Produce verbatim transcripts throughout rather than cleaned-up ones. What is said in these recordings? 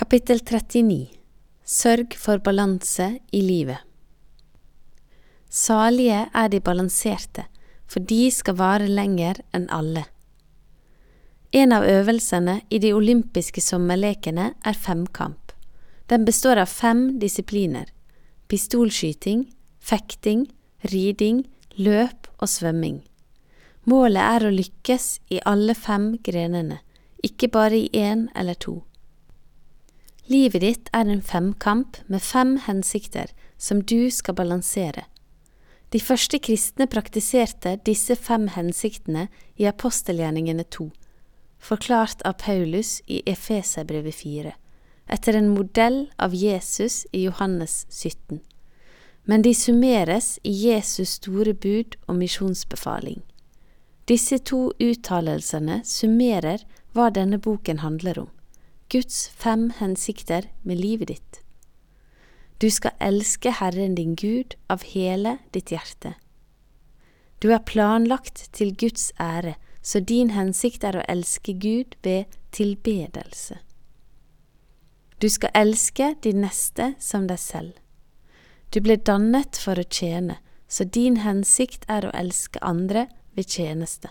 Kapittel trettini. Sørg for balanse i livet. Salige er de balanserte, for de skal vare lenger enn alle. En av øvelsene i de olympiske sommerlekene er femkamp. Den består av fem disipliner: pistolskyting, fekting, riding, løp og svømming. Målet er å lykkes i alle fem grenene, ikke bare i en eller to. Livet ditt er en femkamp med fem hensikter som du skal balansere. De første kristne praktiserte disse fem hensiktene i apostelgjerningene to, forklart av Paulus i Efeserbrevet fire, etter en modell av Jesus i Johannes sytten. Men de summeres i Jesus store bud og misjonsbefaling. Disse to uttalelsene summerer hva denne boken handler om. Guds fem hensikter med livet ditt. Du skal elske Herren din Gud av hele ditt hjerte. Du er planlagt til Guds ære, så din hensikt er å elske Gud ved tilbedelse. Du skal elske din neste som deg selv. Du ble dannet for å tjene, så din hensikt er å elske andre ved tjeneste.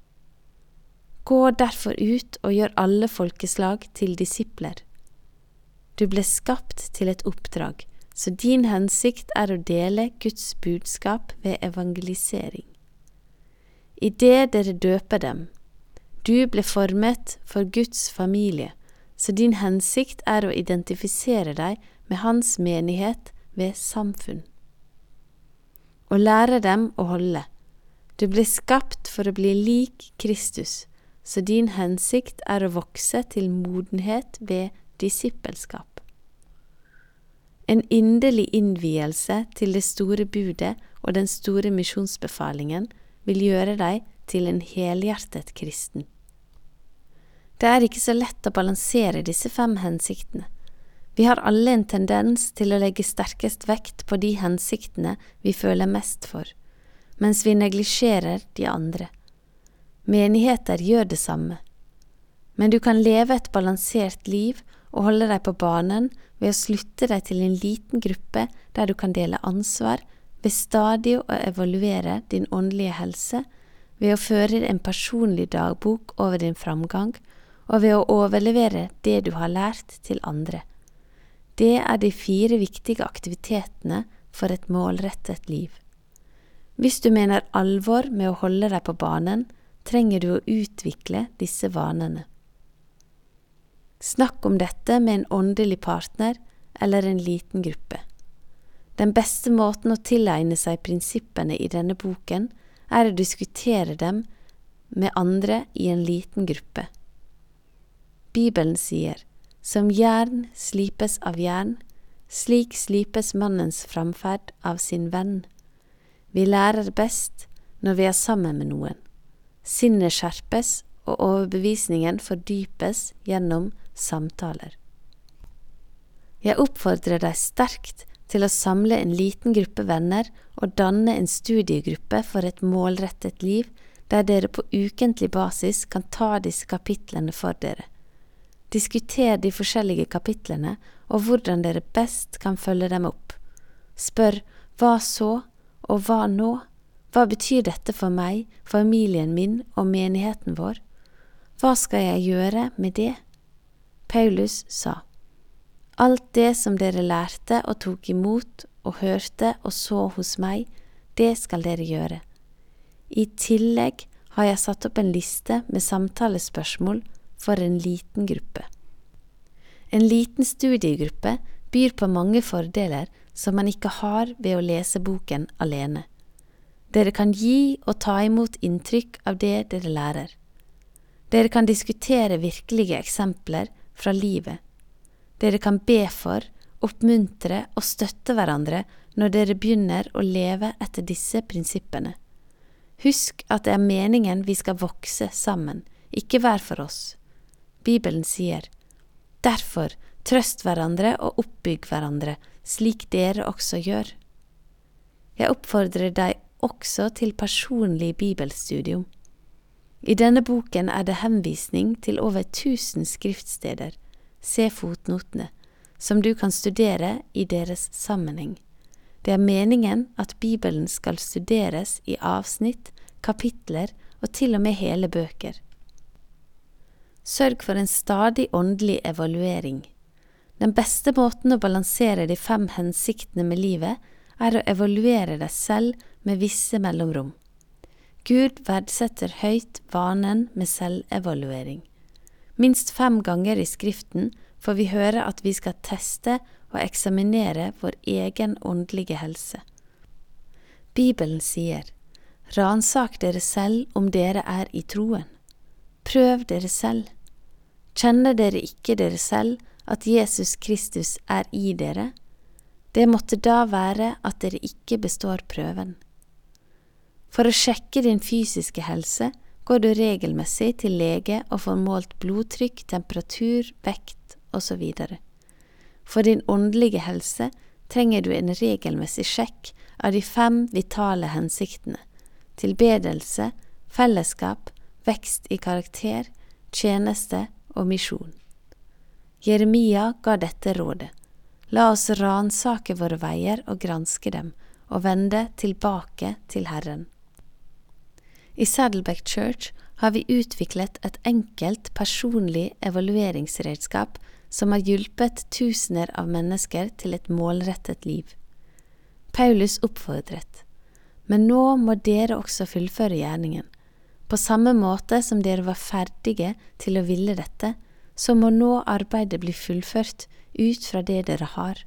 Gå derfor ut og gjør alle folkeslag til disipler. Du ble skapt til et oppdrag, så din hensikt er å dele Guds budskap ved evangelisering. I det dere døper dem, du ble formet for Guds familie, så din hensikt er å identifisere deg med hans menighet ved samfunn. Og lære dem å holde. Du ble skapt for å bli lik Kristus, så din hensikt er å vokse til modenhet ved disippelskap. En inderlig innvielse til det store budet og den store misjonsbefalingen vil gjøre deg til en helhjertet kristen. Det er ikke så lett å balansere disse fem hensiktene. Vi har alle en tendens til å legge sterkest vekt på de hensiktene vi føler mest for, mens vi neglisjerer de andre. Menigheter gjør det samme. Men du kan leve et balansert liv og holde deg på banen ved å slutte deg til en liten gruppe der du kan dele ansvar, ved stadig å evaluere din åndelige helse, ved å føre en personlig dagbok over din framgang, og ved å overlevere det du har lært til andre. Det er de fire viktige aktivitetene for et målrettet liv. Hvis du mener alvor med å holde deg på banen, trenger du å utvikle disse vanene. Snakk om dette med en åndelig partner eller en liten gruppe. Den beste måten å tilegne seg prinsippene i denne boken er å diskutere dem med andre i en liten gruppe. Bibelen sier, som jern slipes av jern, slik slipes mannens framferd av sin venn. Vi lærer best når vi er sammen med noen. Sinnet skjerpes, og overbevisningen fordypes gjennom samtaler. Jeg oppfordrer deg sterkt til å samle en liten gruppe venner og danne en studiegruppe for et målrettet liv, der dere på ukentlig basis kan ta disse kapitlene for dere. Diskuter de forskjellige kapitlene og hvordan dere best kan følge dem opp. Spør hva så og hva nå? Hva betyr dette for meg, familien min og menigheten vår? Hva skal jeg gjøre med det? Paulus sa, alt det som dere lærte og tok imot og hørte og så hos meg, det skal dere gjøre. I tillegg har jeg satt opp en liste med samtalespørsmål for en liten gruppe. En liten studiegruppe byr på mange fordeler som man ikke har ved å lese boken alene. Dere kan gi og ta imot inntrykk av det dere lærer. Dere kan diskutere virkelige eksempler fra livet. Dere kan be for, oppmuntre og støtte hverandre når dere begynner å leve etter disse prinsippene. Husk at det er meningen vi skal vokse sammen, ikke hver for oss. Bibelen sier, derfor trøst hverandre og oppbygg hverandre, slik dere også gjør. Jeg oppfordrer deg også til personlig bibelstudium. I denne boken er det henvisning til over tusen skriftsteder, se fotnotene, som du kan studere i deres sammenheng. Det er meningen at Bibelen skal studeres i avsnitt, kapitler og til og med hele bøker. Sørg for en stadig åndelig evaluering. Den beste måten å balansere de fem hensiktene med livet er å evaluere deg selv med visse mellomrom. Gud verdsetter høyt vanen med selvevaluering. Minst fem ganger i skriften får vi høre at vi skal teste og eksaminere vår egen åndelige helse. Bibelen sier, «Ransak dere selv om dere er i troen. Prøv dere selv. Kjenner dere ikke dere selv at Jesus Kristus er i dere? Det måtte da være at dere ikke består prøven.» For å sjekke din fysiske helse går du regelmessig til lege og får målt blodtrykk, temperatur, vekt og så videre. For din åndelige helse trenger du en regelmessig sjekk av de fem vitale hensiktene: tilbedelse, fellesskap, vekst i karakter, tjeneste og misjon. Jeremia ga dette rådet: La oss ransake våre veier og granske dem, og vende tilbake til Herren. I Saddleback Church har vi utviklet et enkelt personlig evalueringsredskap som har hjulpet tusener av mennesker til et målrettet liv. Paulus oppfordret, men nå må dere også fullføre gjerningen. På samme måte som dere var ferdige til å ville dette, så må nå arbeidet bli fullført ut fra det dere har.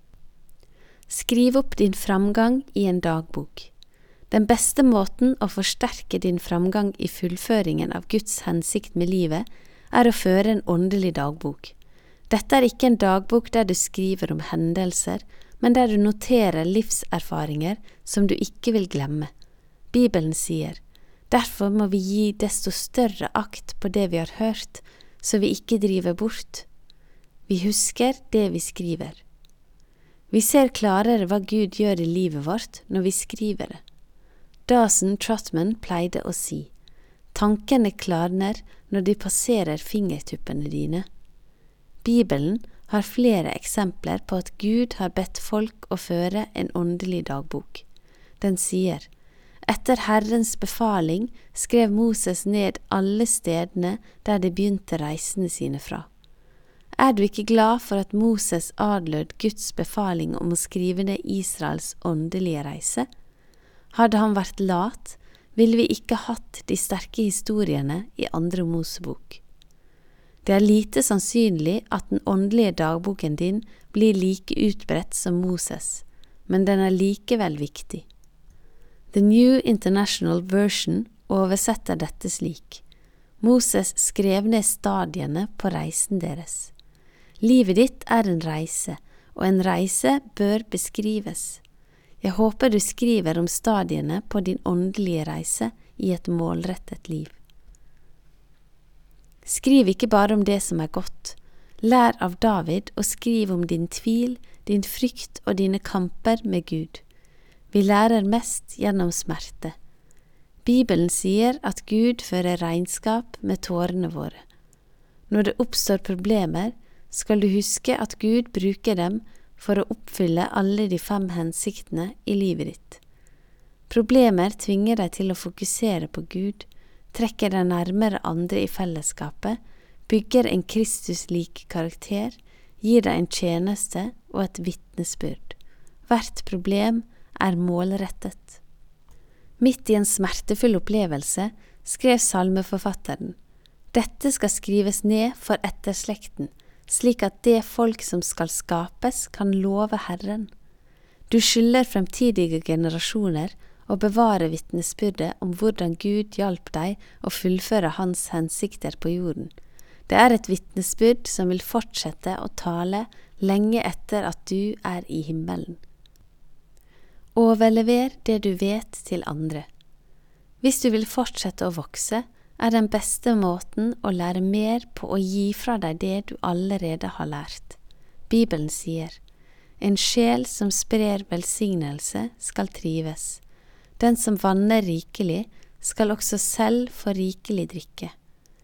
Skriv opp din framgang i en dagbok. Den beste måten å forsterke din framgang i fullføringen av Guds hensikt med livet, er å føre en åndelig dagbok. Dette er ikke en dagbok der du skriver om hendelser, men der du noterer livserfaringer som du ikke vil glemme. Bibelen sier, derfor må vi gi desto større akt på det vi har hørt, så vi ikke driver bort. Vi husker det vi skriver. Vi ser klarere hva Gud gjør i livet vårt når vi skriver det. Dawson Trotman pleide å si, tankene klarner når de passerer fingertuppene dine. Bibelen har flere eksempler på at Gud har bedt folk å føre en åndelig dagbok. Den sier, etter Herrens befaling skrev Moses ned alle stedene der de begynte reisene sine fra. Er du ikke glad for at Moses adlød Guds befaling om å skrive ned Israels åndelige reise? Hadde han vært lat, ville vi ikke hatt de sterke historiene i andre Mosebok. Det er lite sannsynlig at den åndelige dagboken din blir like utbredt som Moses, men den er likevel viktig. The New International Version oversetter dette slik. Moses skrev ned stadiene på reisen deres. Livet ditt er en reise, og en reise bør beskrives. Jeg håper du skriver om stadiene på din åndelige reise i et målrettet liv. Skriv ikke bare om det som er godt. Lær av David og skriv om din tvil, din frykt og dine kamper med Gud. Vi lærer mest gjennom smerte. Bibelen sier at Gud fører regnskap med tårene våre. Når det oppstår problemer, skal du huske at Gud bruker dem for å oppfylle alle de fem hensiktene i livet ditt. Problemer tvinger deg til å fokusere på Gud, trekker deg nærmere andre i fellesskapet, bygger en Kristus-lik karakter, gir deg en tjeneste og et vitnesbyrd. Hvert problem er målrettet. Midt i en smertefull opplevelse skrev salmeforfatteren, dette skal skrives ned for etterslekten, slik at det folk som skal skapes kan love Herren. Du skylder fremtidige generasjoner å bevare vitnesbyrdet om hvordan Gud hjalp deg å fullføre hans hensikter på jorden. Det er et vitnesbyrd som vil fortsette å tale lenge etter at du er i himmelen. Overlever det du vet til andre. Hvis du vil fortsette å vokse, er den beste måten å lære mer på å gi fra deg det du allerede har lært. Bibelen sier, en sjel som sprer velsignelse skal trives. Den som vanner rikelig skal også selv få rikelig drikke.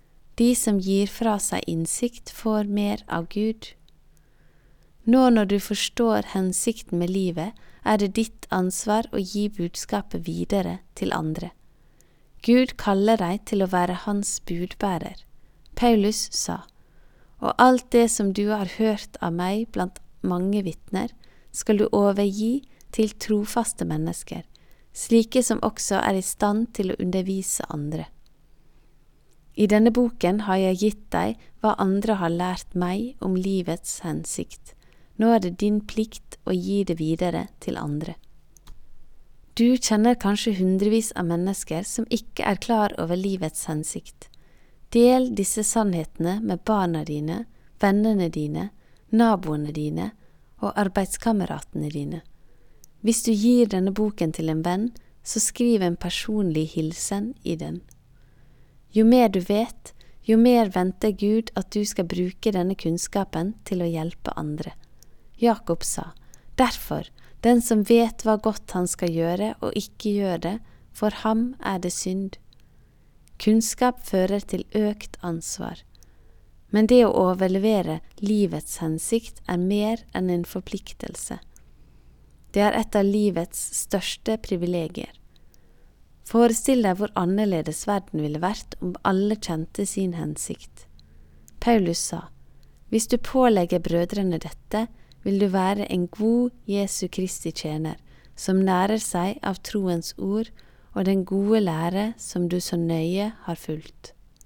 De som gir fra seg innsikt får mer av Gud. Nå når du forstår hensikten med livet, er det ditt ansvar å gi budskapet videre til andre. Gud kaller deg til å være hans budbærer. Paulus sa, «Og alt det som du har hørt av meg blant mange vitner, skal du overgi til trofaste mennesker, slike som også er i stand til å undervise andre. I denne boken har jeg gitt deg hva andre har lært meg om livets hensikt. Nå er det din plikt å gi det videre til andre.» Du kjenner kanskje hundrevis av mennesker som ikke er klar over livets hensikt. Del disse sannhetene med barna dine, vennene dine, naboene dine og arbeidskameratene dine. Hvis du gir denne boken til en venn, så skriv en personlig hilsen i den. Jo mer du vet, jo mer venter Gud at du skal bruke denne kunnskapen til å hjelpe andre. Jakob sa, «Derfor, den som vet hva godt han skal gjøre og ikke gjør det, for ham er det synd.» Kunnskap fører til økt ansvar. Men det å overlevere livets hensikt er mer enn en forpliktelse. Det er et av livets største privilegier. Forestill deg hvor annerledes verden ville vært om alle kjente sin hensikt. Paulus sa, «Hvis du pålegger brødrene dette, vil du være en god Jesu Kristi tjener, som nærer seg av troens ord og den gode lære som du så nøye har fulgt.»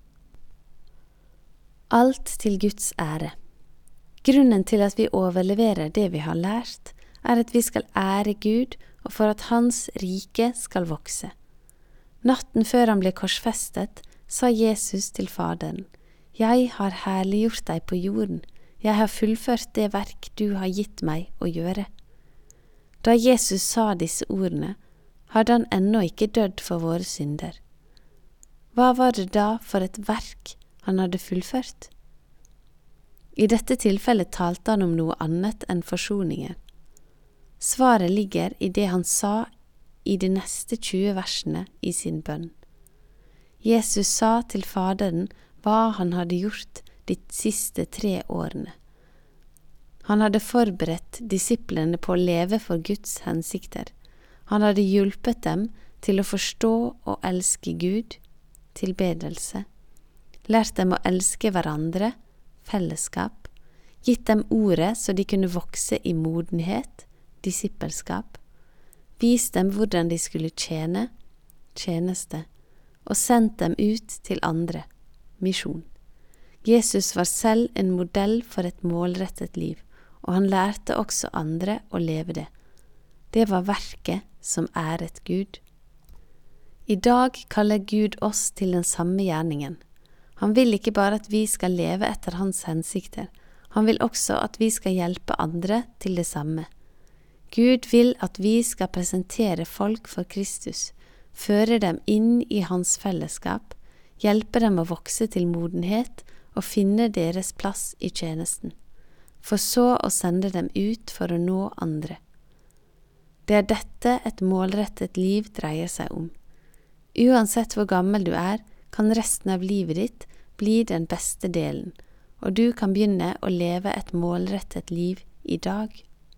Alt til Guds ære. Grunnen til at vi overleverer det vi har lært, er at vi skal ære Gud og for at hans rike skal vokse. Natten før han ble korsfestet, sa Jesus til Faderen, «Jeg har herliggjort deg på jorden. Jeg har fullført det verk du har gitt meg å gjøre.» Da Jesus sa disse ordene, hadde han ennå ikke dødd for våre synder. Hva var det da for et verk han hadde fullført? I dette tilfellet talte han om noe annet enn forsoningen. Svaret ligger i det han sa i de neste tjue versene i sin bønn. Jesus sa til Faderen hva han hadde gjort de siste tre årene. Han hadde forberedt disiplene på å leve for Guds hensikter. Han hadde hjulpet dem til å forstå og elske Gud, tilbedelse, lært dem å elske hverandre, fellesskap, gitt dem ordet så de kunne vokse i modenhet, disippelskap, vist dem hvordan de skulle tjene, tjeneste, og sendt dem ut til andre, misjon. Jesus var selv en modell for et målrettet liv, og han lærte også andre å leve det. Det var verket som æret Gud. I dag kaller Gud oss til den samme gjerningen. Han vil ikke bare at vi skal leve etter hans hensikter, han vil også at vi skal hjelpe andre til det samme. Gud vil at vi skal presentere folk for Kristus, føre dem inn i hans fellesskap, hjelpe dem å vokse til modenhet og finne deres plass i tjenesten, for så å sende dem ut for å nå andre. Det er dette et målrettet liv dreier seg om. Uansett hvor gammel du er, kan resten av livet ditt bli den beste delen, og du kan begynne å leve et målrettet liv i dag.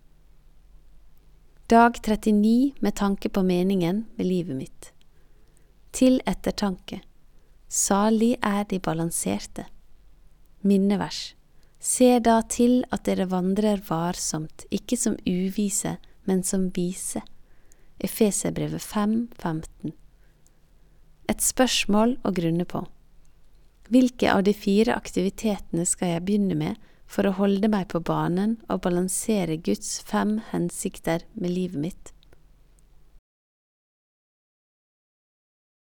Dag trettini med tanke på meningen med livet mitt. Til ettertanke. Salig er de balanserte. Minnevers. Se da til at dere vandrer varsomt, ikke som uvise, men som vise. Efeserbrevet fem femten. Et spørsmål å grunne på. Hvilke av de fire aktivitetene skal jeg begynne med for å holde meg på banen og balansere Guds fem hensikter med livet mitt?